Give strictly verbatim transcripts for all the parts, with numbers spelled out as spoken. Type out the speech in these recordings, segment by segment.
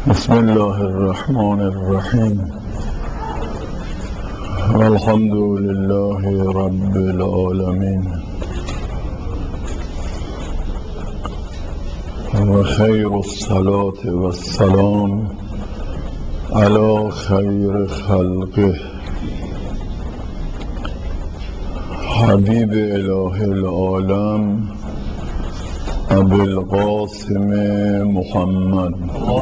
بسم الله الرحمن الرحیم الحمد لله رب العالمین و خیر الصلاة و السلام علی خیر خلقه حبیب اله العالم ابی القاسم محمد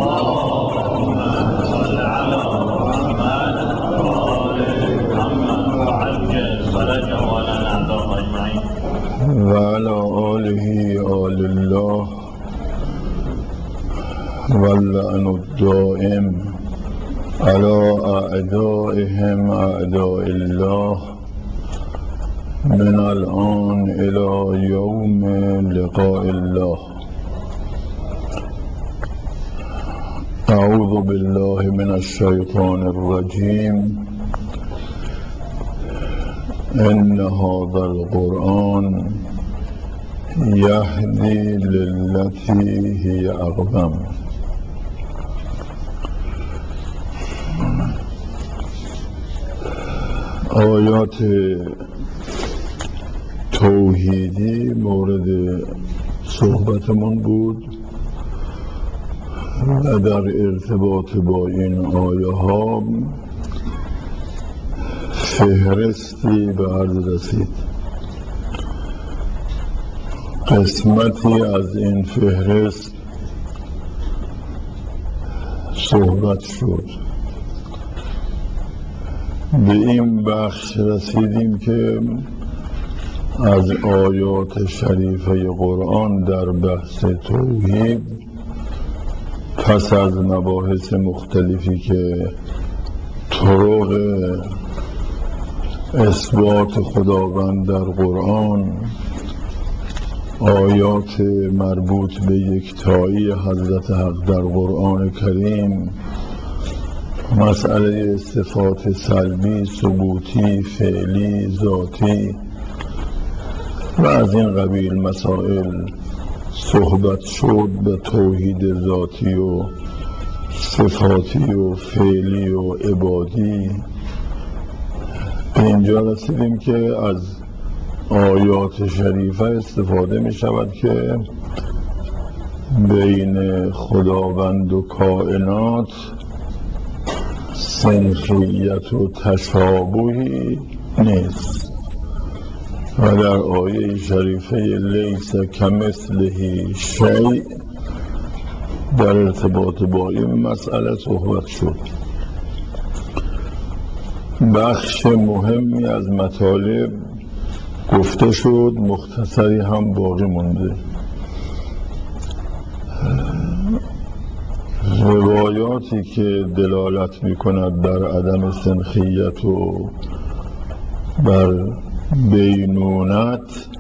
و علی آله آل الله و اللعن الدائم علی اعدائهم اعداء الله من الآن الى یوم لقاء الله. اعوذ بالله من الشیطان الرجیم. ان هذا القرآن یهدی للتی هی اقوم. آیات توحیدی مورد صحبتمون بود و در ارتباط با این آیه ها فهرستی به عرض رسید. قسمتی از این فهرست صحبت شد. به این بخش رسیدیم که از آیات شریفه قرآن در بحث توحید پس از مباحث مختلفی که طرق اثبات خداوند در قرآن، آیات مربوط به یکتایی حضرت حق در قرآن کریم، مسئله صفات سلبی، ثبوتی، فعلی، ذاتی و از این قبیل مسائل صحبت شد. به توحید ذاتی و صفاتی و فعلی و عبادی به اینجا رسیدیم که از آیات شریفه استفاده می شود که بین خداوند و کائنات سنخیت و تشابهی نیست و در آیه شریفه لیس کمثله شیء در ارتباط با این مسئله صحبت شد. بخش مهمی از مطالب گفته شد، مختصری هم باقی مونده. روایاتی که دلالت می کند بر عدم سنخیت و بر بینونت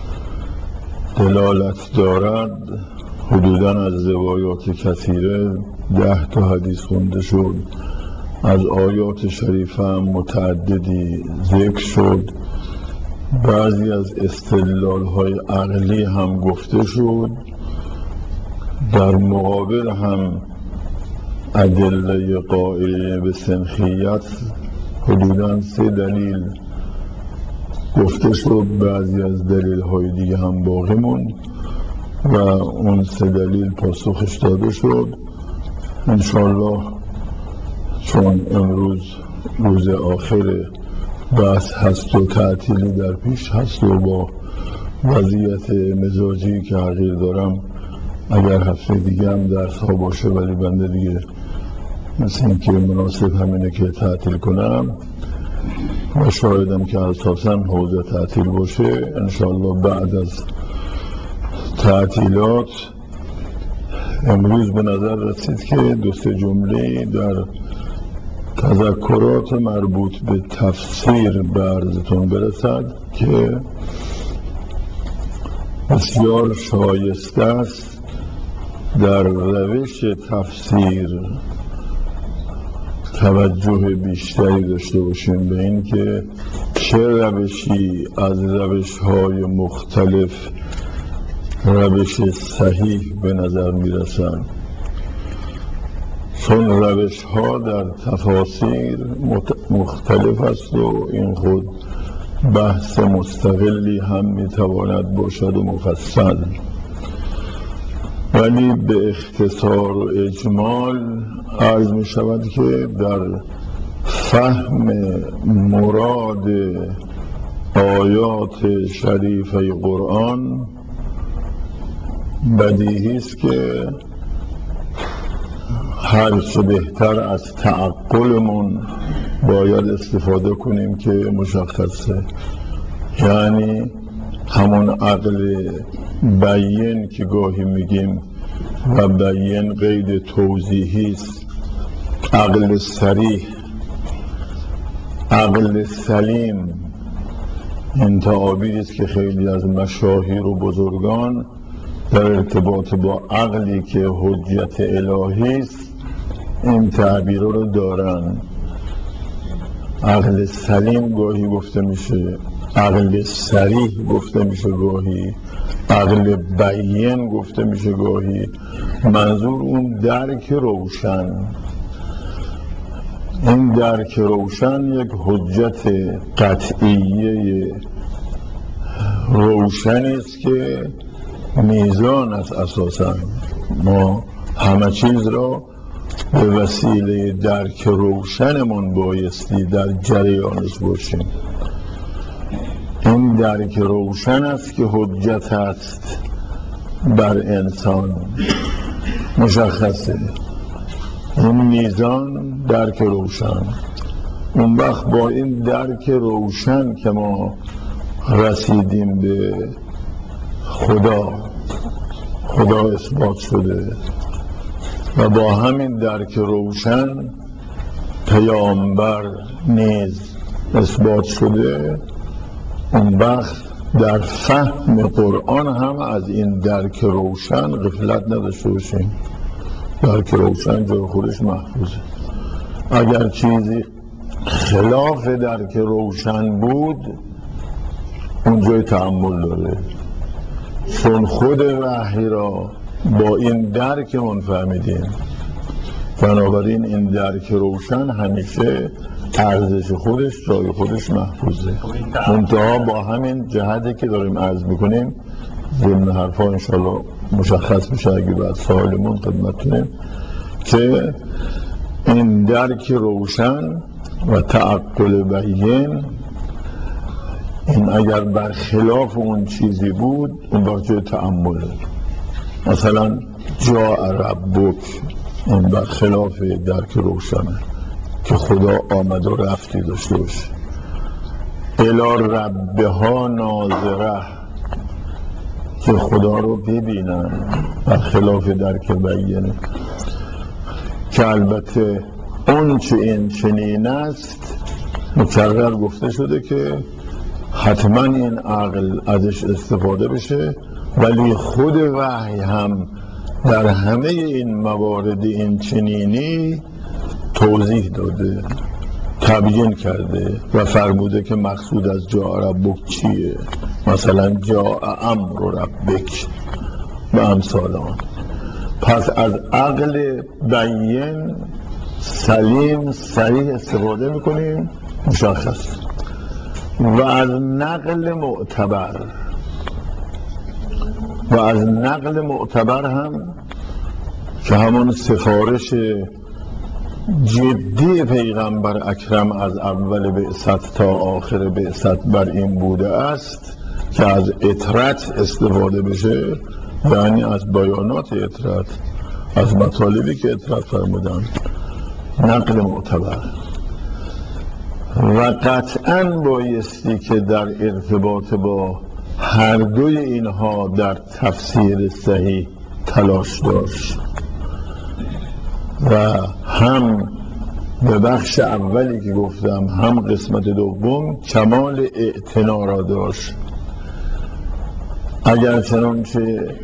دلالت دارد، حدوداً از روایات کثیره ده تا حدیث خونده شد. از آیات شریفه هم متعددی ذکر شد. بعضی از استدلال های عقلی هم گفته شد. در مقابل هم ادله قائله به سنخیت حدوداً سه دلیل گفته شد. بعضی از دلیل های دیگه هم باقی موند و اون سه دلیل پاسخش داده شد. انشاءالله چون امروز روز آخر بحث هست و تعطیلی در پیش هست و با وضعیت مزاجی که تغییر دارم، اگر هفته دیگه هم درس ها باشه ولی بنده دیگه مثل این که مناسب همینه که تعطیل کنم و شایدم که اساساً حوزه تعطیل باشه. انشاءالله بعد از تعطیلات امروز به نظر رسید که دو سه جمله در تذکرات مربوط به تفسیر به عرضتون برسد که بسیار شایسته است در روش تفسیر توجه بیشتری داشته باشیم به این که چه روشی از روش‌های مختلف روش صحیح به نظر میرسد. چون روش ها در تفاسیر مختلف است و این خود بحث مستقلی هم میتواند باشد و مفصل، ولی به اختصار و اجمال عرض می شود که در فهم مراد آیات شریفه قرآن بدیهی است که هرچه بهتر از تعقلمون باید استفاده کنیم که مشخصه، یعنی همون عقل بیین که گاهی میگیم و بیین قید توضیحی است، عقل صریح، عقل سلیم. این تعابیری است که خیلی از مشاهیر و بزرگان در ارتباط با عقلی که حجت الهی است این تعبیر رو دارن. عقل سلیم گاهی گفته میشه، عقل صریح گفته میشه گاهی، عقل بیین گفته میشه گاهی. منظور اون درک روشن. این درک روشن یک حجت قطعیه روشنی است که میزان است. اساسا ما همه چیز را به وسیله درک روشنمون بایستی در جریانش باشیم. این درک روشن است که حجت است بر انسان، مشخصه. این میزان درک روشن. اون وقت با این درک روشن که ما رسیدیم به خدا، خدا اثبات شده و با همین درک روشن پیامبر نیز اثبات شده، اون وقت در فهم قرآن هم از این درک روشن غفلت نداشته باشیم. درک روشن جای خودش محفوظه. اگر چیزی خلاف درک روشن بود اون جای تأمل داره، چون خود وحی را با این درک من فهمیدیم. بنابراین این درک روشن همیشه ارزش خودش جای خودش محفوظه. منتها با همین جهتی که داریم عرض میکنیم ضمن حرفا انشاءالله مشخص میشه اگه بعد سوالمون خدمتتونیم، که این درک روشن و تعقل بیین این اگر برخلاف اون چیزی بود اون وقت جای تأمله. مثلا جاء ربک، این برخلاف درک روشنه که خدا آمد و رفتی داشته باشه. الی ربها ناظره، که خدا رو ببینن، برخلاف درک بیینه. که البته اون چه این چنین است مکرر گفته شده که حتما این عقل ازش استفاده بشه، ولی خود وحی هم در همه این موارد این چنینی توضیح داده، تبیین کرده و فرموده که مقصود از جاء ربک چیه. مثلا جاء امر ربک و امثال آن. پس از عقل بیین سلیم صریح استفاده میکنیم، مشخص. و از نقل معتبر، و از نقل معتبر هم که همون سفارش جدی پیغمبر اکرم از اول بعثت تا آخر بعثت بر این بوده است که از اطرت استفاده بشه، یعنی از بیانات اطرت، از مطالبی که اطرت فرمودن. نقل معتبر. و قطعا بایستی که در ارتباط با هر دوی اینها در تفسیر صحیح تلاش داشت و هم به بخش اولی که گفتم هم قسمت دوم کمال اعتنا را داشت. اگر چنانچه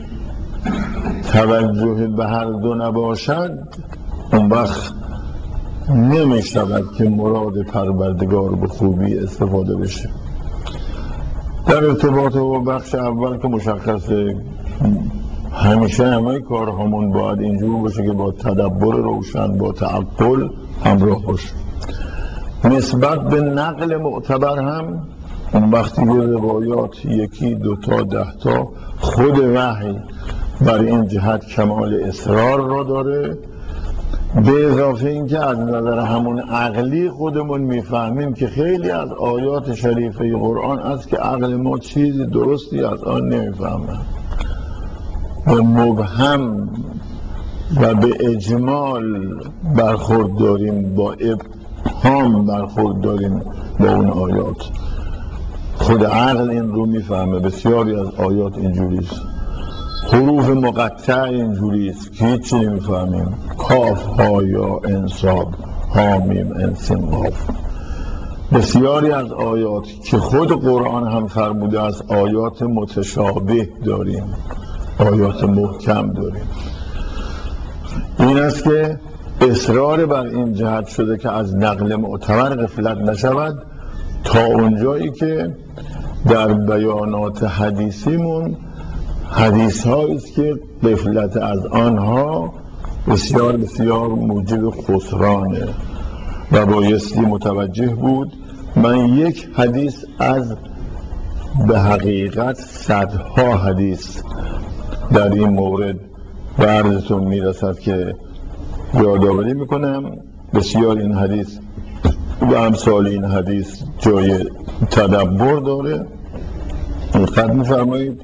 توجه به هر دو نباشد اون وقت نمی شود که مراد پروردگار به خوبی استفاده بشه. در ارتباط با بخش اول که مشخصه همیشه همه کارهامون باید اینجور باشه که با تدبر روشن، با تعقل همراه باشه. نسبت به نقل معتبر هم اون وقتی که روایات یکی دوتا دهتا خود وحی بر این جهت کمال اصرار را داره، به اضافه اینکه از نظر همون عقلی خودمون میفهمیم که خیلی از آیات شریفه قرآن است که عقل ما چیزی درستی از آن نمیفهمن و مبهم و به اجمال برخورد داریم، با ابهام برخورد داریم با اون آیات. خود عقل این رو میفهمه. بسیاری از آیات اینجوریست، حروف مقطع اینجوریست که هیچی نمیفهمیم، کاف ها یا انصاب حامیم انسین قاف. بسیاری از آیات که خود قرآن هم فرموده است آیات متشابه داریم، آیات محکم داریم. این است که اصرار بر این جهت شده که از نقل معتبر غفلت نشود، تا اونجایی که در بیانات حدیثیمون حدیث هاییست که غفلت از آنها بسیار بسیار موجب خسرانه و بایستی متوجه بود. من یک حدیث از به حقیقت صدها حدیث در این مورد به عرضتون میرسد که یادآوری میکنم. بسیار این حدیث و امثال این حدیث جای تدبر داره. دقت می‌فرمایید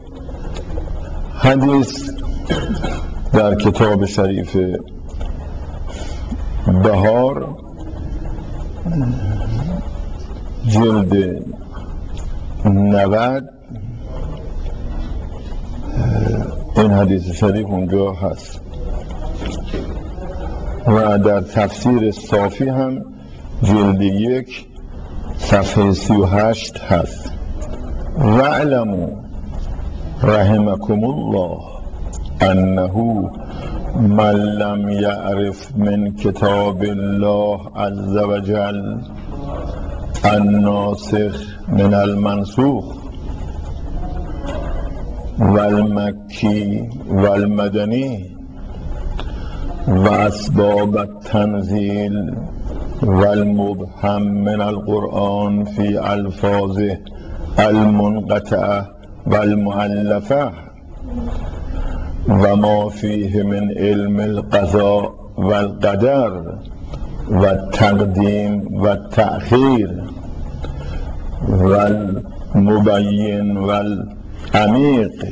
حدیث در کتاب شریف بهار جلد نود این حدیث شریف اونجا هست و در تفسیر صافی هم جلد یک صفحه سی و هشت هست. وَاعْلَمُوا رحمكم الله انه من لم يعرف من کتاب الله عز وجل الناسخ من المنسوخ والمکی والمدنی و اسباب التنزیل والمبهم من القرآن في الفاظه المنقطعه والمؤلفه و ما فيه من علم القضاء والقدر والتقدیم والتأخیر والمبین والعمیق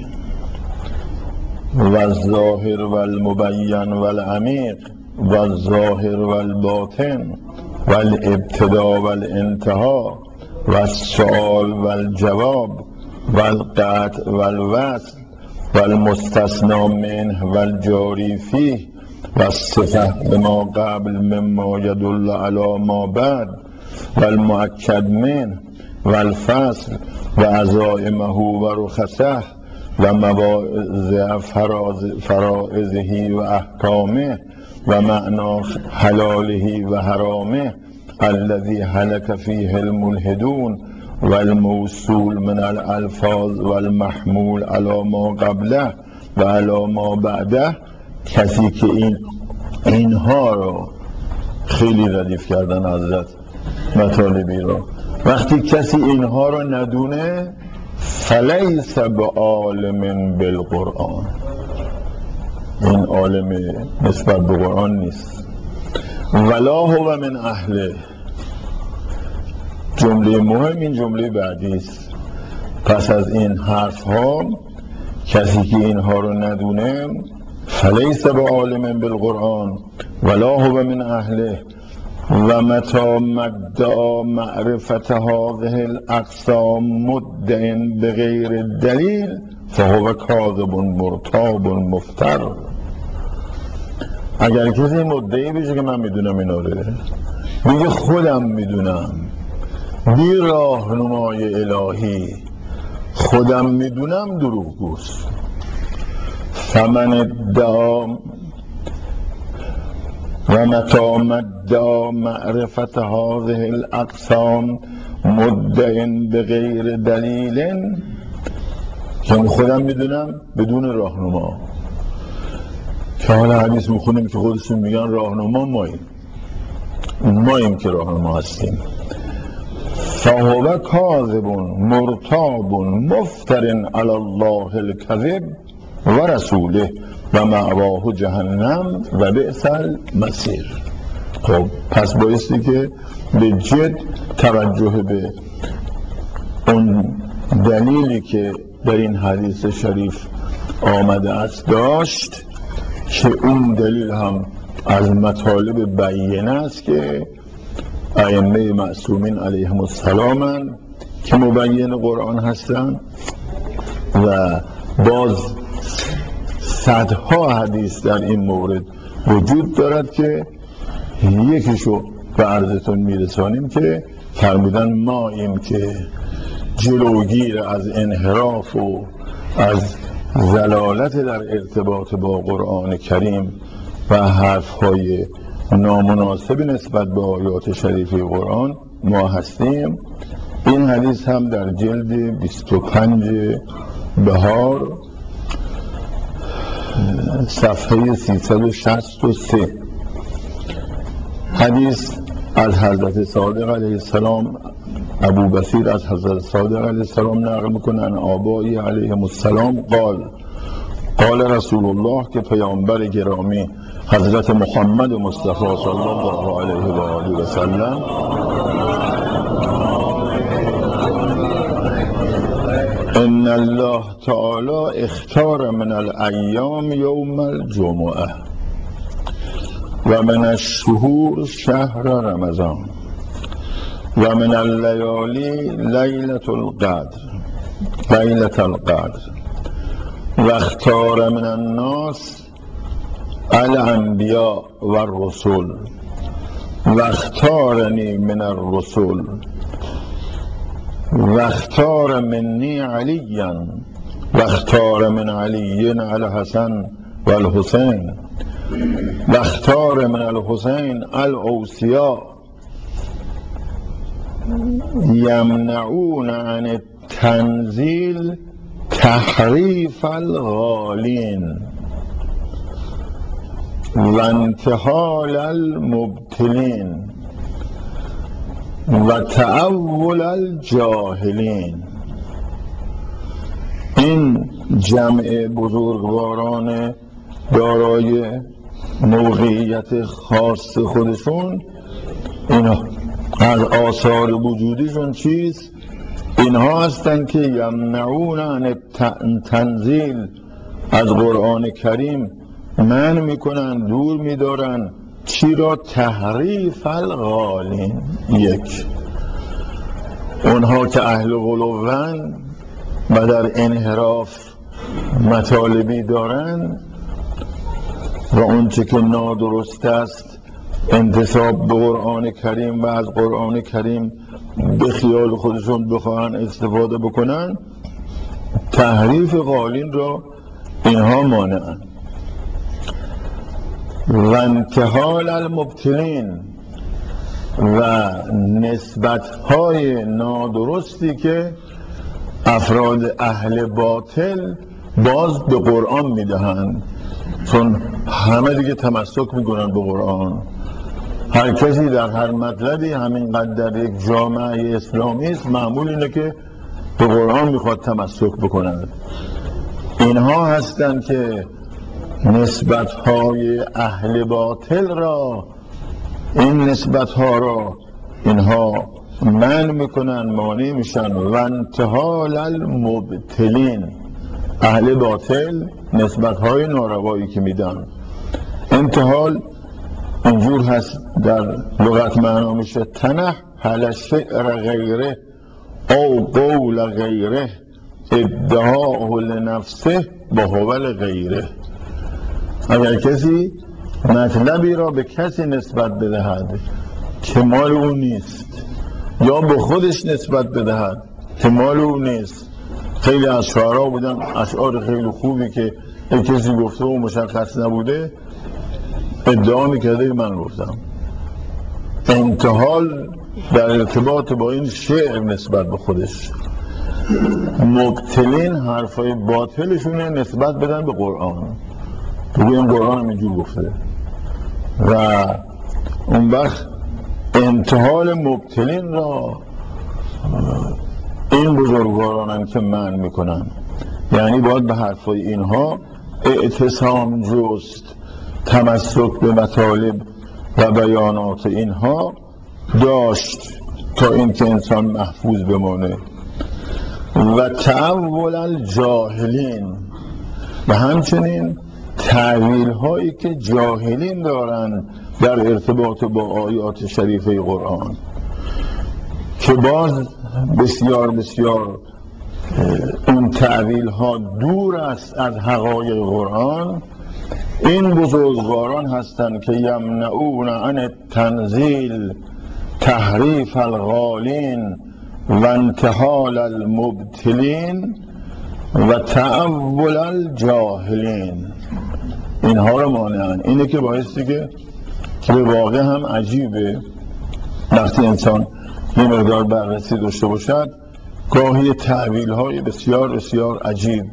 والظاهر والمبین والعمیق والظاهر والباطن والابتداء والانتهاء والسؤال والجواب والقطع والوصل والمستثنى منه والجاری فيه والصفة بما قبل مما يدل على ما بعد والمؤكد منه والفصل وعزائمه ورخصه ومواضع فرائضه وأحكامه ومعنى حلاله وحرامه الذي هلك فيه الملحدون والموصول من الالفاظ والمحمول على ما قبله و على ما بعده. کسی که این اینها رو خیلی ردیف کردن حضرت مطالبی رو، وقتی کسی اینها رو ندونه فلیس بعالم بالقرآن، این عالم نسبت به قرآن نیست. ولا هو من اهله. جمله مهم این جمله بعدی است. پس از این حرف ها کسی که اینها رو ندونه فلیس بعالم بالقرآن ولا هو من اهله و متی مدعا معرفت هذه الاقسام مدع بغیر دلیل فهو کاذب مرتاب مفتر. اگر کسی مدعی بشه که من میدونم اینا رو، میگه خودم میدونم بی راهنمای الهی خودم میدونم، دروغگوست. فمن ادعا و متی مدعا معرفت هذه الاقسام مدع بغیر دلیل، که خودم میدونم بدون راهنما، که حالا حدیث میخونیم که خودشون میگن راهنما ماییم ماییم که راهنما هستیم. فهو کاذب مرتاب مفتر علی الله الکذب و رسوله و مأواه جهنم و بئس المصیر. خب پس بایستی که به جد توجه به اون دلیلی که در این حدیث شریف آمده است داشت که اون دلیل هم از مطالب بیینه است که ائمه معصومین علیهم السلام که مبین قرآن هستند و باز صدها حدیث در این مورد وجود دارد که یکیشو به عرضتون میرسانیم که فرمودن ما این که جلوگیر از انحراف و از ضلالت در ارتباط با قرآن کریم و حرفهای نامناسب نسبت به آیات شریفه قرآن ما هستیم. این حدیث هم در جلد بیست و پنج بهار صفحه سیصد و شصت و سه حدیث از حضرت صادق علیه السلام، ابو بصیر از حضرت صادق علیه السلام نقل میکنن آبایی علیهم السلام قال قال رسول الله که پیامبر گرامی حضرت محمد مصطفی صلی الله علیه و آله و سلم ان الله تعالی اختار من الایام یوم الجمعه و من الشهور شهر رمضان و من اللیالی لیلة القدر لیلة القدر و اختار من الناس الانبیاء و الرسول و اختارنی من الرسول و اختار منی علیا و اختار من علی الحسن و الحسین و اختار من الحسین الاوصیاء یمنعون عن التنزیل تحریف الغالین و انتحال المبتلین و تأول الجاهلین. این جمع بزرگواران دارای موقعیت خاص خودشون، اینا از آثار وجودیشون چیست؟ اینها هستند که یمنعون عن تنزیل، از قرآن کریم منع میکنن، دور میدارن چی را؟ تحریف الغالین. یک، اونها که اهل غلوون و در انحراف مطالبی دارن و اون چه که نادرست است انتساب به قرآن کریم و از قرآن کریم به خیال خودشون بخواهن استفاده بکنن، تحریف قالین را اینها مانعن. و انتحال المبتلین، و نسبت‌های نادرستی که افراد اهل باطل باز به قرآن میدهند، چون همه دیگه تمسک میکنن به قرآن. هر کسی در هر مطلبی همینقدر در یک جامعه اسلامی است معمول اینه که به قرآن میخواد تمسک بکنند. اینها هستند که نسبت‌های اهل باطل را، این نسبت‌ها را اینها منع میکنن، مانع میشن. و انتحال المبتلین، اهل باطل نسبت‌های ناروایی که میدن. انتحال اینجور هست در لغت معنا میشه تنحل شعر غیره او قول غیره ادعاه لنفسه با هول غیره. اگر کسی مطلبی را به کسی نسبت بدهد که مال او نیست، یا به خودش نسبت بدهد که مال او نیست. خیلی از شعرها بودن اشعار خیلی خوبی که یک کسی گفته و مشخص نبوده ادعا میکرده من گفتم. انتحال در ارتباط با این شعر نسبت به خودش. مبتلین حرفای باطلشونه نسبت بدن به قرآن. بگه این قرآن هم اینجور گفته و اون وقت انتحال مبتلین را این بزرگوارانن که من میکنن. یعنی باید به حرفای اینها اعتصام جست، تمسک به مطالب و بیانات اینها داشت تا اینکه انسان محفوظ بمانه. و تأول الجاهلین، و همچنین تعویل هایی که جاهلین دارن در ارتباط با آیات شریفه قرآن که باز بسیار بسیار اون تعویل ها دور است از حقایق قرآن. این بزرگواران هستند که یمنعون عن التنزیل تحریف الغالین و انتحال المبتلین و تأول الجاهلین، اینها رو مانعن. اینه که بایستی که که به واقع هم عجیبه وقتی انسان یه مقدار بررسی داشته باشد، گاهی تعویل های بسیار بسیار عجیب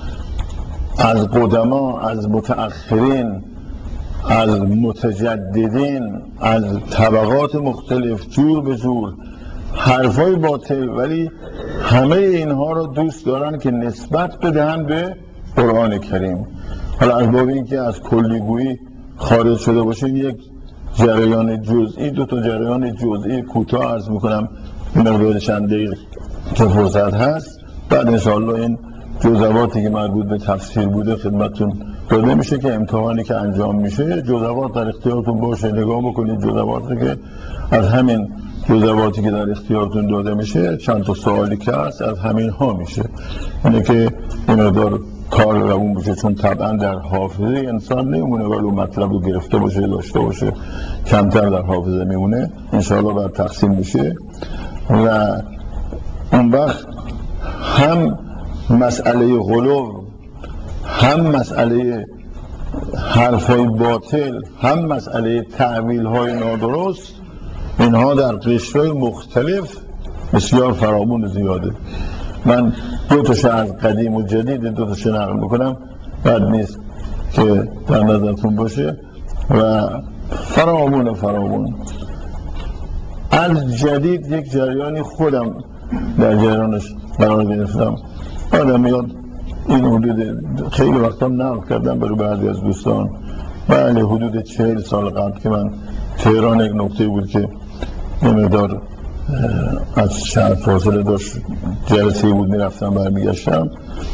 از قدما، از متأخرین، از متجددین، از طبقات مختلف، جور به جور حرفای باطل، ولی همه اینها رو دوست دارن که نسبت بدهن به قرآن کریم. حالا از باب این که از کلیگویی خارج شده باشه، یک جریان جزئی، دو تا جریان جزئی کوتاه عرض میکنم این مقدار چند دقیقه که فرصت هست. بعد انشاءالله این جزواتی که مربوط به تفسیر بوده خدمتتون داده میشه که امتحانی که انجام میشه جزوات در اختیارتون باشه، نگاه بکنید جزواتی که از همین جزواتی که در اختیارتون داده میشه چند تا سوالی که هست از همین ها میشه. اینه که این مقدار کار روون بشه، چون طبعا در حافظه انسان نمیمونه ولی اون مطلب رو گرفته باشه داشته باشه، کمتر در حافظه میمونه. انشاءالله باید تقسیم میشه و اون وقت هم مسئله غلو، هم مسئله حرفای باطل، هم مسئله تعویل های نادرست، اینها در قشرهای مختلف بسیار فراوان و زیاده. من دو تاش از قدیم و جدید دو تاش نقل میکنم، بد نیست که در نظرتون باشه و فراوان فراوان. از جدید یک جریانی خودم در جریانش قرار گرفتم. آدم میاد این حدود خیلی وقتا نقل کردم برای بعضی از دوستان، بله حدود چهل سال قبل که من تهران یک نقطه بود که یه مقدار از شهر فاصله داشت، جلسه بود میرفتم برمیگشتم.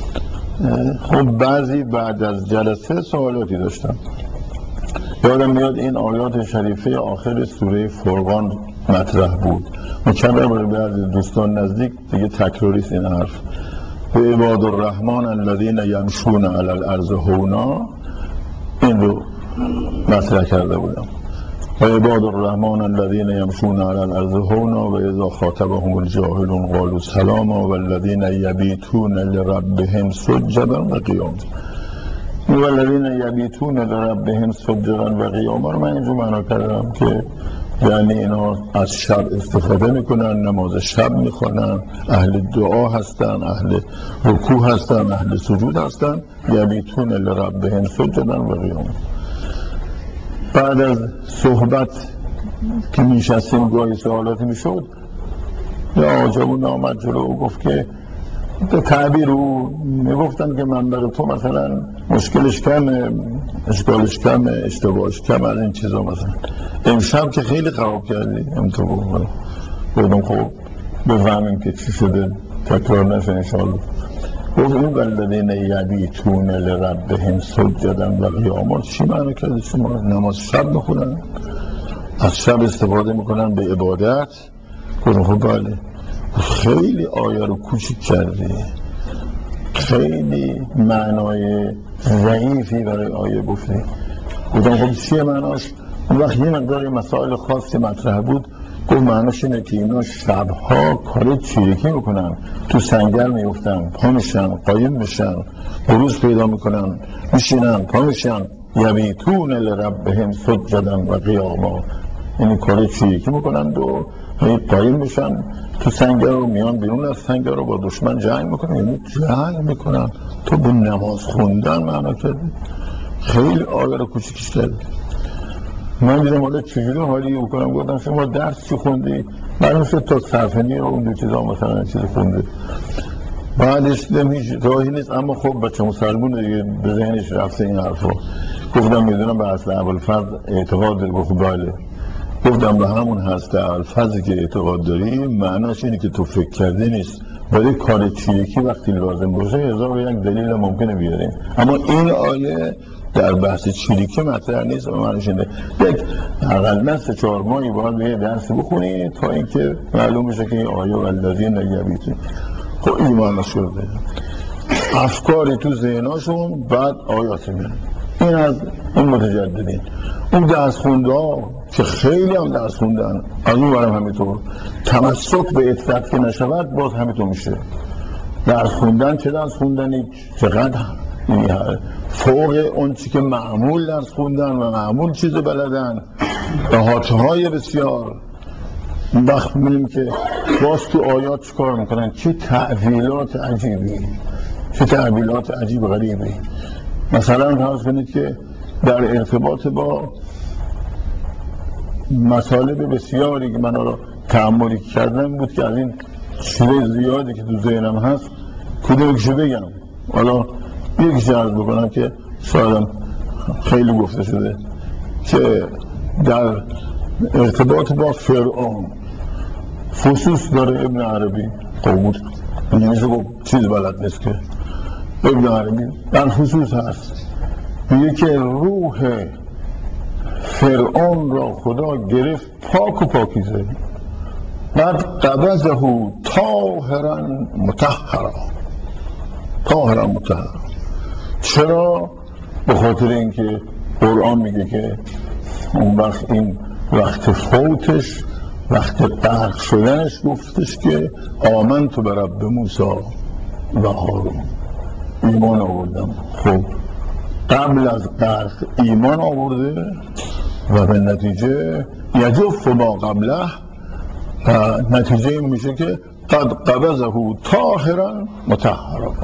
خب بعضی بعد از جلسه سوالاتی داشتم. یادم میاد این آیات شریفه آخر سوره فرقان مطرح بود. مکرر برای بعضی دوستان نزدیک دیگه تکراریست این حرف. به عباد الرحمن الذین یمشون علی الارض هونا، این رو مطرح کرده بودم. و عباد الرحمن الذین یمشون علی الارض هونا و اذا خاطبهم الجاهلون قالوا سلاما و الذین یبیتون لربهم سجدا و قیاما. و الذین یبیتون لربهم سجدا و قیاما رو من اینجور معنا کردم که یعنی اینا از شب استفاده میکنن، نماز شب میخوانن، اهل دعا هستن، اهل رکوع هستن، اهل سجود هستن. یبیتون لربهم سجدا و قیاما. بعد از صحبت که میشستیم گاهی سوالاتی میشد، یا آجابون آمد جلو و گفت که به تعبیر او میگفتن که من برای تو مثلا مشکلش کمه، اشکالش کمه، اشتباهش کمه، از این چیزا مثلا امشب که خیلی خراب کردی. امتو بودم خب بفهمیم که چی شده، تکرار نشه انشاءالله. گفت این والذین یبیتون لربهم سجدا و قیاما چی معنی کرده؟ شما نماز شب میخونن، از شب استفاده میکنن به عبادت؟ گفتم خب بله. خیلی آیه رو کوچیک کردی، خیلی معنای ضعیفی برای آیه گفتی. گفتم خب چیه معناش؟ اون وقت یه مقدار مسائل خاصی مطرح بود. گفت معناش اینه که اینا شبها کار چیرکی میکنن، تو سنگر میفتن، پا میشن، قایم میشن، بروز پیدا میکنن، میشینن، پا میشن. یبیتون لربهم سجدا و قیاما، یعنی کار چیرکی میکنن و قایم میشن تو سنگر رو، میان بیرون از سنگر رو با دشمن جنگ میکنن. یعنی جنگ میکنن. تو به نماز خوندن معنا کردی؟ خیلی آیه رو کوچیکش کرده. من دیدم حالا چجوری حالی بکنم، گفتم شما درس چی خوندی؟ معلوم شد تا صرفه نیر و اون دو چیزا مثلا چیز خونده. بعدش دیدم هیچ راهی نیست، اما خب بچه مسلمون دیگه به ذهنش رفته این حرفا. گفتم میدونم به اصل ابوالفضل اعتقاد داری؟ گفت بله. گفتم به همون هست ابوالفضلی که اعتقاد داری معناش اینه که تو فکر کرده نیست، برای کار چیرکی وقتی لازم باشه هزار و یک دلیل ممکنه بیاریم، اما این آیه در بحث چیرکی مطرح نیست. و معناش اینه یک اقل سه چهار ماهی باید به یه درس بخونی تا اینکه معلوم بشه که این آیه والذین یبیتون خب این معنی شده افکاری تو ذهناشون بعد آیات میاد. این از اون متجددین. اون درس خونده ها که خیلی هم درس خوندن از اون برم همینطور تمسک به عفت که نشود باز همینطور میشه. درس خوندن چه درس خوندنی چقدر فوق اون چی که معمول درس خوندن و معمول چیز بلدن، احاطه های بسیار. وقت می‌بینیم که باز تو آیات چی کار میکنن، چه تعویلات عجیبی، چه تعویلات عجیب غریبی. مثلا فرض کنید که در ارتباط با مسائل بسیاری که من را تأملی کردم بود که از این چیز زیادی که تو ذهنم هست کدومشو بگم. حالا یکیش عرض بکنم که شایدم خیلی گفته شده که در ارتباط با فرعون خصوص داره ابن عربی. قبول نمیشه گفت چیز بلد نیست که ابن عربی در خصوص هست، میگه که روح فرعون را خدا گرفت پاک و پاکیزه، بعد قبضه طاهرا مطهرا. طاهرا مطهرا چرا؟ به خاطر اینکه قرآن میگه که اون وقت این وقت فوتش وقت غرق شدنش گفتش که آمنت برب موسی و هارون، ایمان آوردم. خب قبل از غرق ایمان آورده و به نتیجه یجف ما قبله، نتیجه این میشه که قد قبضه طاهرا مطهرا،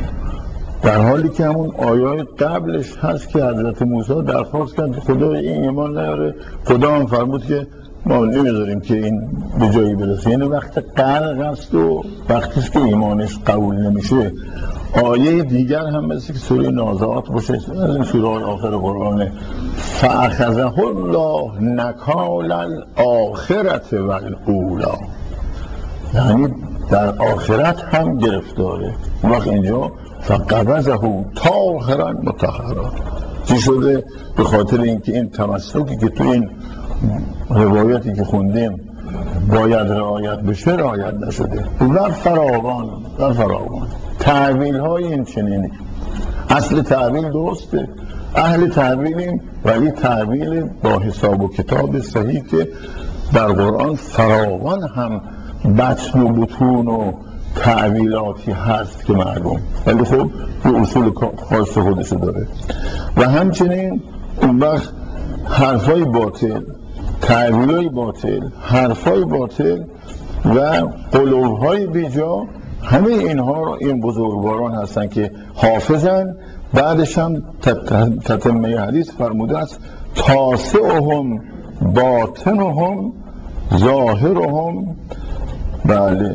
در حالی که همون آیات قبلش هست که حضرت موسی درخواست کرد خدا این ایمان نیاره، خدا هم فرمود که ما نمیذاریم که این به جایی برسه. یعنی وقت غرق است و وقتی که ایمانش قبول نمیشه. آیه دیگر هم مثل که سوره نازعات باشه، از این سوره آخر قرآنه، فاخذه الله نکال الاخرة والاولی، یعنی در آخرت هم گرفتاره. وقت اینجا فقبضه طاهرا مطهرا چی شده؟ به خاطر اینکه این تمسکی که تو این روایتی که خوندیم باید رعایت بشه رعایت نشده. و فراوان و فراوان تعویل های این چنینی. اصل تعویل درسته، اهل تعویلیم، ولی تعویل با حساب و کتاب صحیح که در قرآن فراوان هم بطن و بطون و تعویلاتی هست که معلوم، ولی خب یه اصول خاص خودشو داره. و همچنین اون وقت حرفای باطل، تعویلای باطل، حرفای باطل و قلوبهای بیجا، همه اینها رو این بزرگواران هستن که حافظن. بعدش هم تتمه حدیث فرموده است تاسعهم باطنهم ظاهرهم. بله.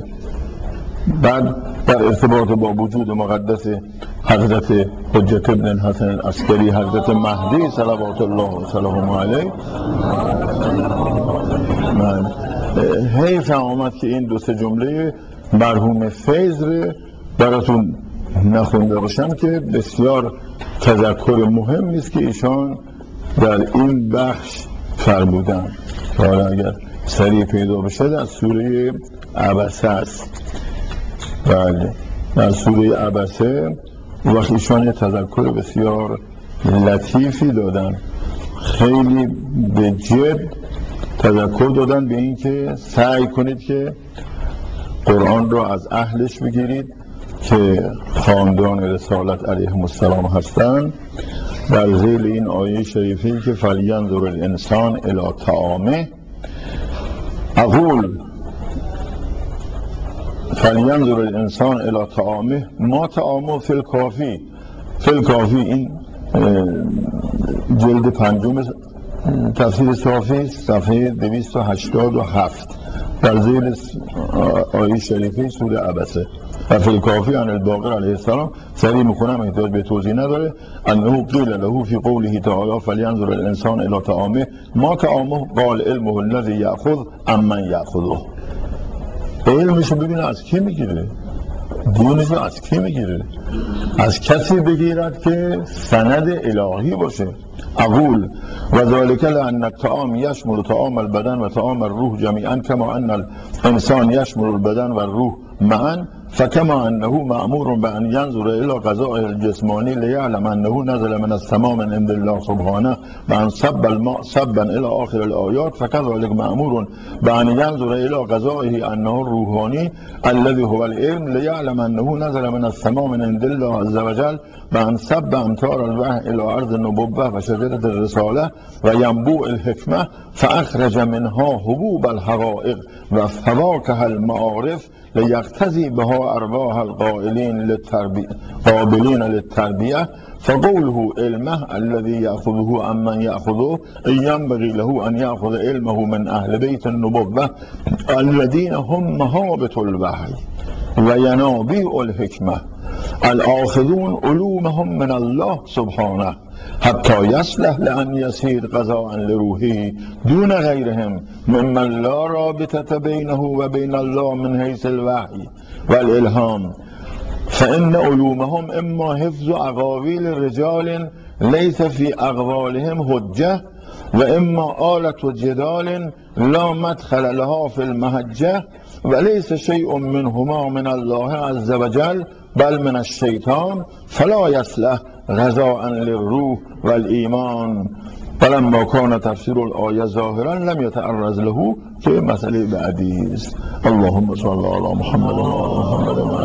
بعد در ارتباط با وجود مقدس حضرت حجت ابن الحسن العسکری، حضرت مهدی صلوات الله و سلامه علیه، من حیف آمد که این دو سه جمله مرحوم فیض رو براتون نخونده باشم که بسیار تذکر مهم نیست که ایشان در این بخش فرمودن. حالا اگر سریع پیدا بشه در سوره عبسه است. بله، در سوره عبسه وقت ایشان یه تذکر بسیار لطیفی دادن، خیلی به جد تذکر دادن به این که سعی کنید که قرآن را از اهلش بگیرید که خاندان رسالت علیهم السلام هستند. در ذیل این آیه شریفی که فلینظر الانسان الی طعامه، اقول فلینظر الانسان الی طعامه ما طعامه فی الکافی. فی الکافی این جلد پنجم تفسیر صافی صفحه دویست و هشتاد و هفت در زیر آیه شریفه سوره عبسه. و فی الکافی عن الباقر علیه السلام سریع میکنم احتیاج به توضیح نداره. انه قیل له فی قوله تعالی فلینظر الانسان الی طعامه ما طعامه قال علمه الذی یأخذ عمن یأخذه. علمشو ببینه از کی میگیره، دینشو از کی میگیره؟ از کسی بگیرد که سند الهی باشه. اقول و ذلك لان الطعام يشمل طعام البدن و طعام الروح جميعا كما ان الانسان يشمل البدن و الروح معا فكما انه مأمور بان ينظر الى غذائه الجسماني ليعلم انه نزل من السماء من عند الله سبحانه بان سب الماء سبا الى اخر الايات فكذلك مأمور بان ينظر الى غذائه انه الروحاني الذي هو العلم ليعلم انه نزل من السماء من عند الله عز وجل بان سب امطار الوحي الى ارض النبوة و شجرة الرسالة و ينبوع الحكمة فاخرج منها حبوب الحقائق و فواكه المعارف ليقتضي بها ارواح القائلين للتربية قابلين للتربية فقوله علمه الذي يأخذه عمن يأخذه ينبغي له ان يأخذ علمه من اهل بيت النبوة الذين هم مهابط الوحي و ینابیع الحکمه الآخذون علومهم من الله سبحانه حتی یصلح لأن یسیر قضاء لروحه دون غیرهم ممن لا رابطة بینه و بین الله من حیث الوحی والالهام فإن علومهم اما حفظ اقاویل رجال لیس فی اقوالهم حجه و اما آلة جدال لا مدخل لها في المحجه وليس شيء منهما من الله عز وجل بل من الشيطان فلا يصلح غذاء للروح والإيمان. فلما كان تفسير الآية ظاهرا لم يتعرض له که مسئله بعدی است. اللهم صل على محمد و محمد